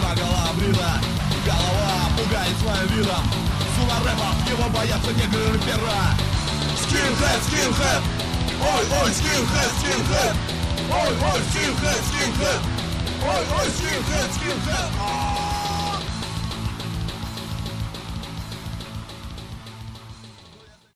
наголо брита. Голова пугает своим видом. Сума рэпов, его боятся негры рэпера. Скинхед, скинхед. Ой, ой, скинхед, скинхед. Ой, ой, скинхед, скинхед. Ой, ой, скинхед, скинхед.